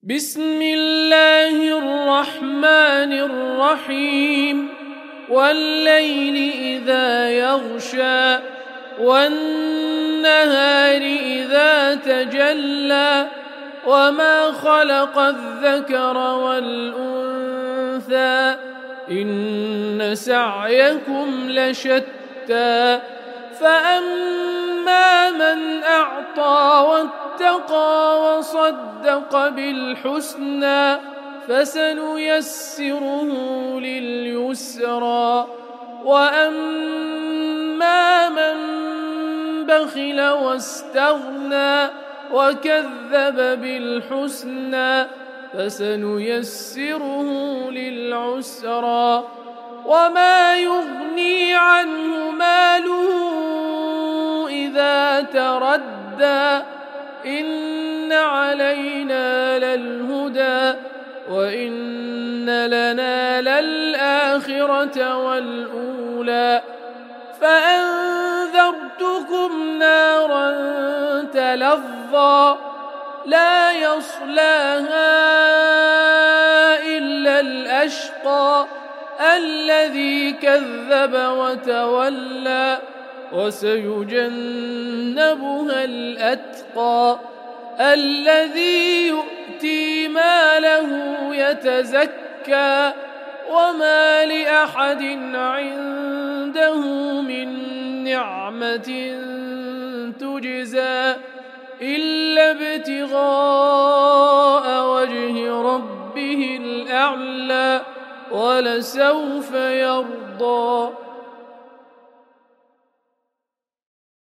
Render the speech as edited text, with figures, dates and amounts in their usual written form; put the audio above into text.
بسم الله الرحمن الرحيم والليل إذا يغشى والنهار إذا تجلى وما خلق الذكر والأنثى إن سعيكم لشتى فأما من أعطى واتقى وصدق بالحسنى فسنيسره لليسرى وأما من بخل واستغنى وكذب بالحسنى فسنيسره للعسرى وما يغني عنه ماله إذا تردى إن علينا للهدى وإن لنا للآخرة والأولى فأنذرتكم نارا تلظى لا يصلاها إلا الأشقى الذي كذب وتولى وسيجنبها الأتقى الذي يؤتي ماله يتزكى وما لأحد عنده من نعمة تجزى إلا ابتغاء وجه ربه الأعلى ولسوف يرضى.